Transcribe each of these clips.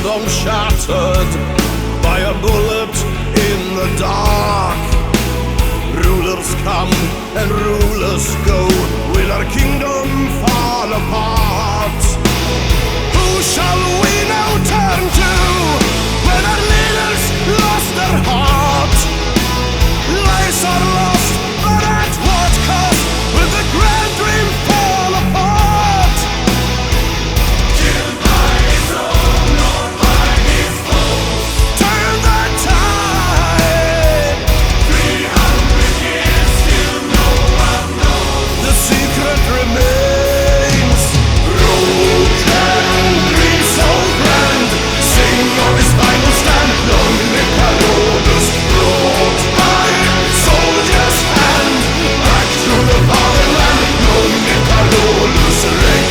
kingdom shattered by a bullet in the dark. Rulers come and rulers go, will our kingdom fall apart? Who shall we now turn to when our leaders lost their heart? Lives are lost, but at what cost will the grand dream fall apart? Killed by his own, not by his foes. Turn the tide. 300 years, still no one knows. The secret remains. Broken dreams so grand, sing of his final stand. Long live Carolus, brought by soldier's hand. Back to the fatherland, long live Carolus Rex.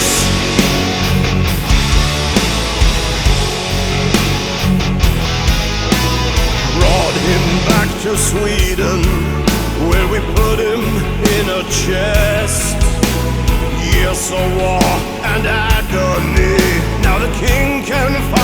Brought him back to Sweden, where we put him in a chest. Years of war and agony, now the king can fight.